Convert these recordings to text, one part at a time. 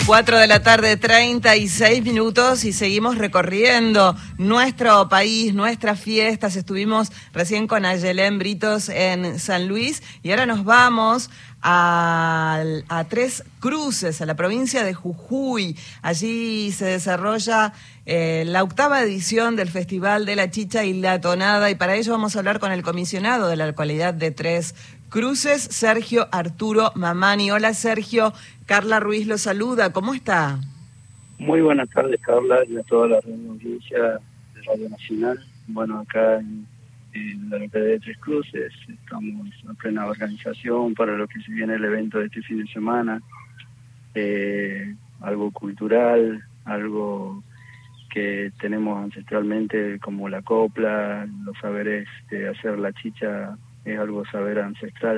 4 de la tarde, 36 minutos, y seguimos recorriendo nuestro país, nuestras fiestas. Estuvimos recién con Ayelén Britos en San Luis y ahora nos vamos a Tres Cruces, a la provincia de Jujuy. Allí se desarrolla la 8ª edición del Festival de la Chicha y la Tonada, y para ello vamos a hablar con el comisionado de la localidad de Tres Cruces, Sergio Arturo Mamani. Hola, Sergio. Carla Ruiz lo saluda. ¿Cómo está? Muy buenas tardes, Carla, y a toda la audiencia de Radio Nacional. Bueno, acá en la localidad de Tres Cruces estamos en plena organización para lo que se viene el evento de este fin de semana. Algo cultural, algo que tenemos ancestralmente como la copla, los saberes de hacer la chicha, es algo saber ancestral.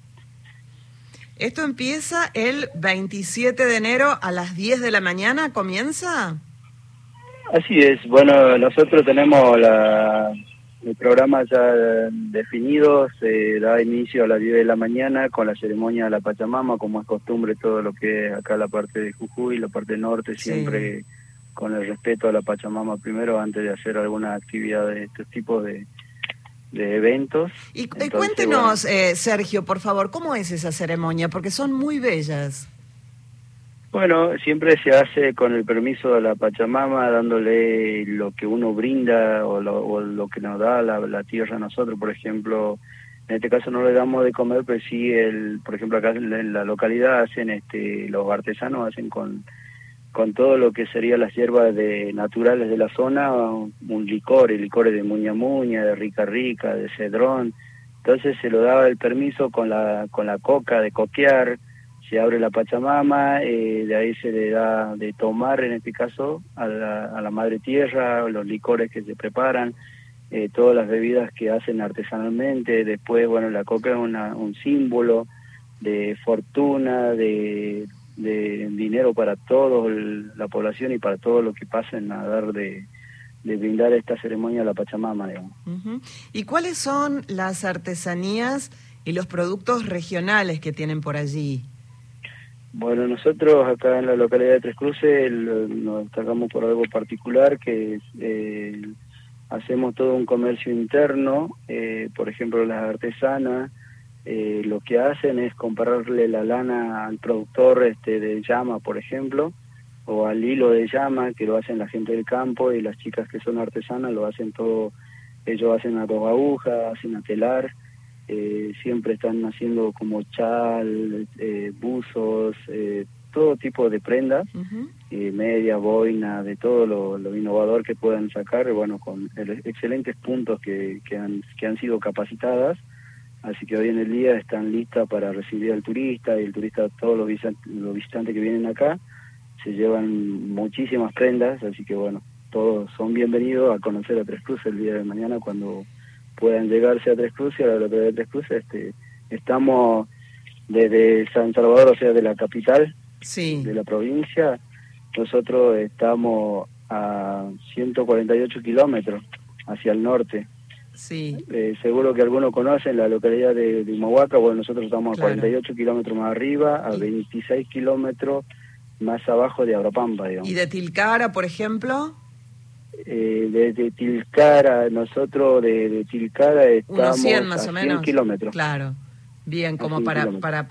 ¿Esto empieza el 27 de enero a las 10 de la mañana? ¿Comienza? Así es. Bueno, nosotros tenemos el programa ya definido. Se da inicio a las 10 de la mañana con la ceremonia de la Pachamama, como es costumbre todo lo que es acá la parte de Jujuy, la parte norte, siempre con el respeto a la Pachamama primero, antes de hacer alguna actividad de estos tipos de eventos. Entonces, cuéntenos, bueno, Sergio, por favor, ¿cómo es esa ceremonia? Porque son muy bellas. Bueno, siempre se hace con el permiso de la Pachamama, dándole lo que uno brinda o lo que nos da la tierra a nosotros. Por ejemplo, en este caso no le damos de comer, pero sí, por ejemplo, acá en la localidad hacen, los artesanos hacen con todo lo que serían las hierbas naturales de la zona, licores de muña muña, de rica rica, de cedrón. Entonces se lo daba el permiso con la coca de coquear, se abre la Pachamama, de ahí se le da de tomar, en este caso, a la madre tierra, los licores que se preparan, todas las bebidas que hacen artesanalmente. Después, bueno, la coca es un símbolo de fortuna, de dinero para toda la población y para todos los que pasen a dar de brindar esta ceremonia a la Pachamama, digamos. Uh-huh. ¿Y cuáles son las artesanías y los productos regionales que tienen por allí? Bueno, nosotros acá en la localidad de Tres Cruces nos destacamos por algo particular, que es, hacemos todo un comercio interno. Por ejemplo, las artesanas lo que hacen es comprarle la lana al productor de llama, por ejemplo, o al hilo de llama, que lo hacen la gente del campo, y las chicas que son artesanas lo hacen todo. Ellos hacen a 2 agujas, hacen a telar, siempre están haciendo como chal, buzos, todo tipo de prendas, uh-huh, media, boina, de todo lo innovador que puedan sacar, bueno, con excelentes puntos que han sido capacitadas. Así que hoy en el día están listas para recibir al turista, y el turista, todos los visitantes que vienen acá, se llevan muchísimas prendas. Así que bueno, todos son bienvenidos a conocer a Tres Cruces el día de mañana, cuando puedan llegarse a Tres Cruces, a la localidad de Tres Cruces. Estamos desde San Salvador, o sea, de la capital, de la provincia. Nosotros estamos a 148 kilómetros hacia el norte. Sí. Seguro que algunos conocen la localidad de Humahuaca. Bueno, nosotros estamos a 48 kilómetros más arriba, a 26 kilómetros más abajo de Abropampa, digamos. ¿Y de Tilcara, por ejemplo? De Tilcara, nosotros de Tilcara estamos unos 100 más a o 100 menos. kilómetros. Claro, bien, como para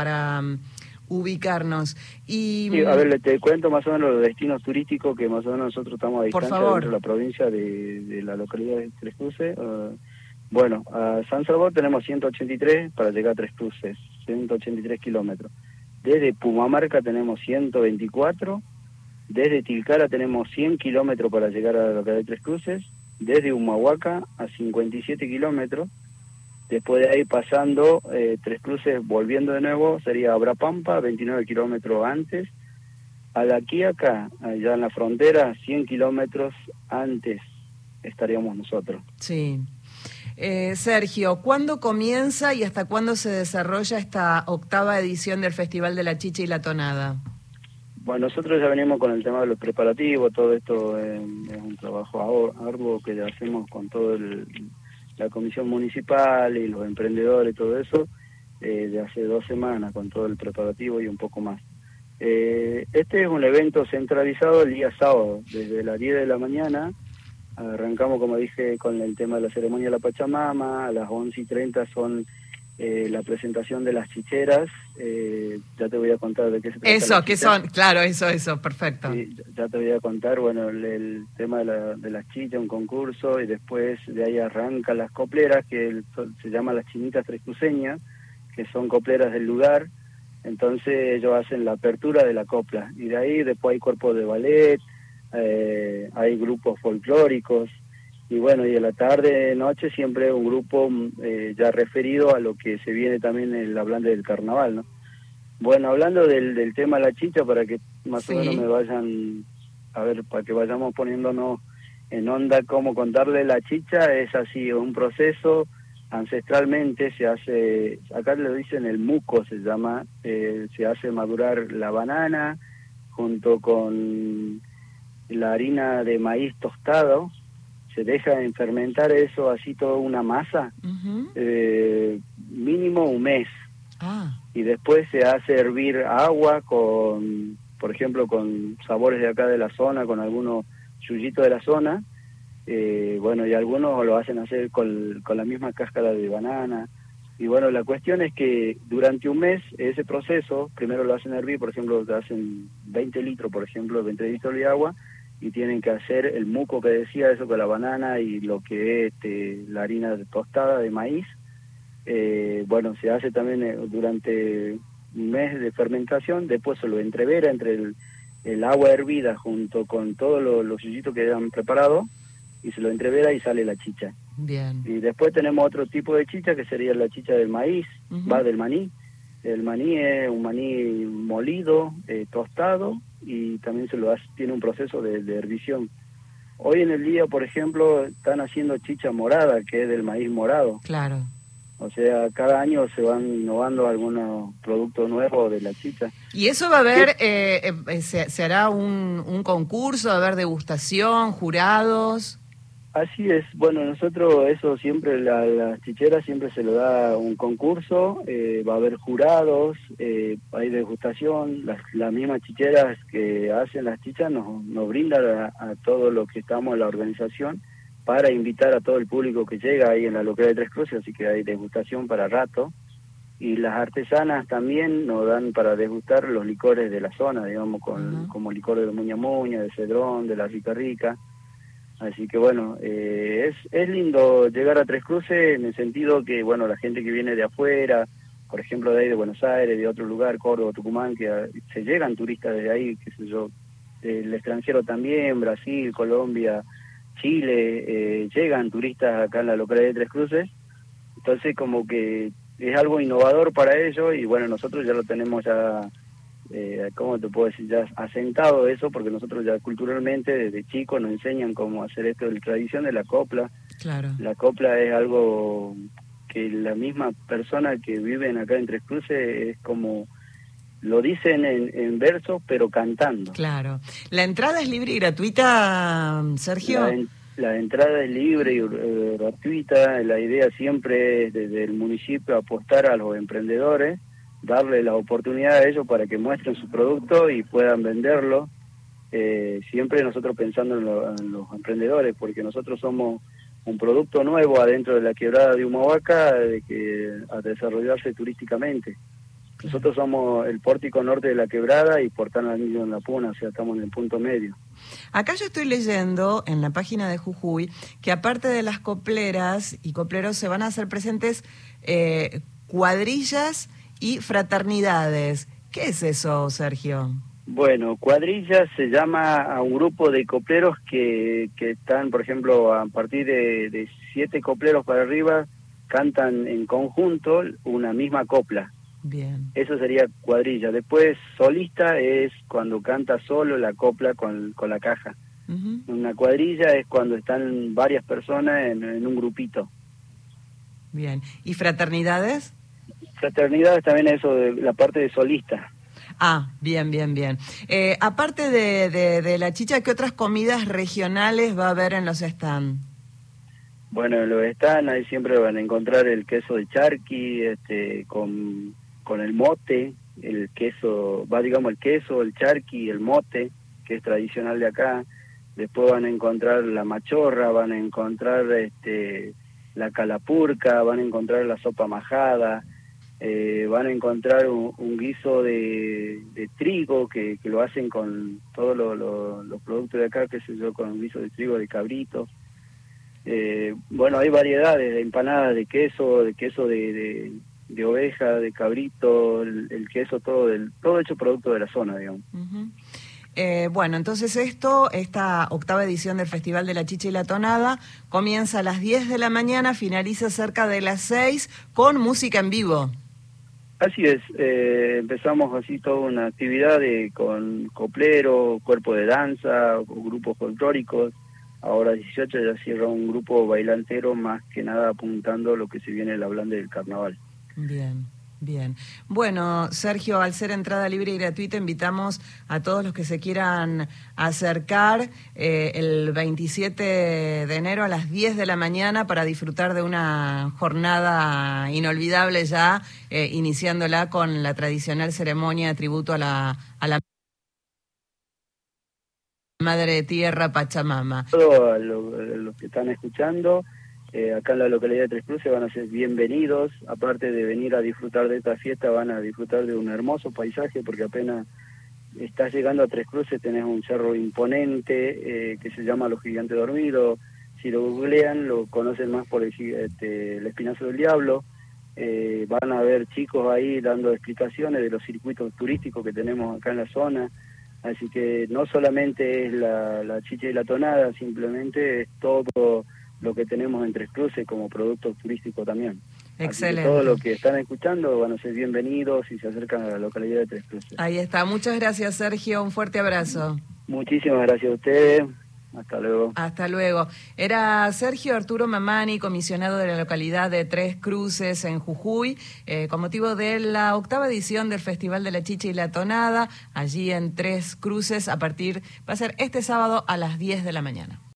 ubicarnos. Y sí, a ver, te cuento más o menos los destinos turísticos que más o menos nosotros estamos a distancia dentro de la provincia de la localidad de Tres Cruces. Bueno, a San Salvador tenemos 183 para llegar a Tres Cruces, 183 kilómetros. Desde Pumamarca tenemos 124, desde Tilcara tenemos 100 kilómetros para llegar a la localidad de Tres Cruces, desde Humahuaca a 57 kilómetros. Después de ahí pasando Tres Cruces, volviendo de nuevo, sería Abropampa, 29 kilómetros antes. Acá, allá en la frontera, 100 kilómetros antes estaríamos nosotros. Sí. Sergio, ¿cuándo comienza y hasta cuándo se desarrolla esta 8ª edición del Festival de la Chicha y la Tonada? Bueno, nosotros ya venimos con el tema de los preparativos. Todo esto es un trabajo arduo que hacemos con todo la comisión municipal y los emprendedores, todo eso, de hace 2 semanas, con todo el preparativo y un poco más. Este es un evento centralizado el día sábado, desde las 10 de la mañana. Arrancamos, como dije, con el tema de la ceremonia de la Pachamama. A las 11:30 son la presentación de las chicheras. Ya te voy a contar de qué se trata. Eso, ¿qué son? Claro, eso, perfecto. Sí, ya te voy a contar, bueno, el tema de las chichas, un concurso, y después de ahí arrancan las copleras, que se llaman las chinitas trescruceñas, que son copleras del lugar. Entonces ellos hacen la apertura de la copla, y de ahí después hay cuerpos de ballet, hay grupos folclóricos, y bueno, y en la tarde, noche, siempre un grupo ya referido a lo que se viene también hablando del carnaval, ¿no? Bueno, hablando del tema de la chicha, para que más o menos me vayan, a ver, para que vayamos poniéndonos en onda cómo contarle la chicha, es así, un proceso ancestralmente se hace, acá le dicen el muco, se llama, se hace madurar la banana junto con la harina de maíz tostado, se deja en fermentar eso así toda una masa, mínimo un mes. Y después se hace hervir agua con, por ejemplo, con sabores de acá de la zona, con algunos yuyitos de la zona. Bueno, y algunos lo hacen hacer con la misma cáscara de banana. Y bueno, la cuestión es que durante un mes ese proceso, primero lo hacen hervir, por ejemplo, hacen 20 litros, por ejemplo, 20 litros de agua, y tienen que hacer el muco que decía, eso con la banana y lo que es la harina tostada de maíz. Bueno, se hace también durante un mes de fermentación, después se lo entrevera entre el agua hervida junto con todos los yuyitos que han preparado, y se lo entrevera y sale la chicha. Bien. Y después tenemos otro tipo de chicha, que sería la chicha del maíz, del maní. El maní es un maní molido, tostado, y también tiene un proceso de hervisión. Hoy en el día, por ejemplo, están haciendo chicha morada, que es del maíz morado. Claro. O sea, cada año se van innovando algunos productos nuevos de la chicha. ¿Y eso va a haber, se hará un concurso, va a haber degustación, jurados? Así es. Bueno, nosotros eso siempre, las chicheras siempre se le da un concurso, va a haber jurados, hay degustación, las mismas chicheras que hacen las chichas nos brindan a todo lo que estamos en la organización, para invitar a todo el público que llega ahí en la localidad de Tres Cruces, así que hay degustación para rato. Y las artesanas también nos dan para degustar los licores de la zona, digamos, como licor de Muña Muña, de Cedrón, de la Rica Rica. Así que bueno, es lindo llegar a Tres Cruces en el sentido que, bueno, la gente que viene de afuera, por ejemplo de ahí de Buenos Aires, de otro lugar, Córdoba, Tucumán, que se llegan turistas desde ahí, qué sé yo, del extranjero también, Brasil, Colombia, Chile, llegan turistas acá en la localidad de Tres Cruces. Entonces como que es algo innovador para ellos, y bueno, nosotros ya lo tenemos ya, ¿cómo te puedo decir? Ya asentado eso, porque nosotros ya culturalmente desde chicos nos enseñan cómo hacer esto, la tradición de la copla. Claro. La copla es algo que la misma persona que viven acá en Tres Cruces es como... Lo dicen en verso, pero cantando. Claro. ¿La entrada es libre y gratuita, Sergio? La entrada es libre y gratuita. La idea siempre es desde el municipio apostar a los emprendedores, darle la oportunidad a ellos para que muestren su producto y puedan venderlo. Siempre nosotros pensando en los emprendedores, porque nosotros somos un producto nuevo adentro de la quebrada de Humahuaca, a desarrollarse turísticamente. Nosotros somos el pórtico norte de la quebrada y Portal Anillo en la Puna, o sea, estamos en el punto medio. Acá yo estoy leyendo en la página de Jujuy que aparte de las copleras y copleros se van a hacer presentes cuadrillas y fraternidades. ¿Qué es eso, Sergio? Bueno, cuadrillas se llama a un grupo de copleros que están, por ejemplo, a partir de 7 copleros para arriba, cantan en conjunto una misma copla. Bien. Eso sería cuadrilla. Después, solista es cuando canta solo la copla con la caja. Una cuadrilla es cuando están varias personas en un grupito. Bien. ¿Y fraternidades? Fraternidades también es eso, de la parte de solista. Ah, bien. Aparte de la chicha, ¿qué otras comidas regionales va a haber en los stands? Bueno, en los stands ahí siempre van a encontrar el queso de charqui, con el mote, el queso, digamos el queso, el charqui, el mote, que es tradicional de acá. Después van a encontrar la machorra, van a encontrar la calapurca, van a encontrar la sopa majada, van a encontrar un guiso de trigo que lo hacen con todos los productos de acá, qué sé yo, con un guiso de trigo de cabrito. Bueno, hay variedades de empanadas de queso de oveja, de cabrito, el queso, todo hecho producto de la zona, digamos. Uh-huh. Bueno, entonces esta octava edición del Festival de la Chicha y la Tonada comienza a las 10 de la mañana, finaliza cerca de las 6 con música en vivo. Así es, empezamos así toda una actividad con coplero, cuerpo de danza, grupos folclóricos. Ahora 18 ya cierra un grupo bailantero, más que nada apuntando lo que se viene la blande del carnaval. Bien. Bien. Bueno, Sergio, al ser entrada libre y gratuita, invitamos a todos los que se quieran acercar el 27 de enero a las 10 de la mañana para disfrutar de una jornada inolvidable ya, iniciándola con la tradicional ceremonia de tributo a la Madre Tierra Pachamama. Todos los que están escuchando, acá en la localidad de Tres Cruces van a ser bienvenidos. Aparte de venir a disfrutar de esta fiesta, van a disfrutar de un hermoso paisaje, porque apenas estás llegando a Tres Cruces tenés un cerro imponente que se llama Los Gigantes Dormidos. Si lo googlean, lo conocen más por el Espinazo del Diablo. Van a ver chicos ahí dando explicaciones de los circuitos turísticos que tenemos acá en la zona. Así que no solamente es la chicha y la tonada, simplemente es todo lo que tenemos en Tres Cruces como producto turístico también. Excelente. Así que todos los que están escuchando van a ser bienvenidos y se acercan a la localidad de Tres Cruces. Ahí está. Muchas gracias, Sergio. Un fuerte abrazo. Muchísimas gracias a ustedes. Hasta luego. Hasta luego. Era Sergio Arturo Mamani, comisionado de la localidad de Tres Cruces en Jujuy, con motivo de la octava edición del Festival de la Chicha y la Tonada, allí en Tres Cruces, va a ser este sábado a las 10 de la mañana.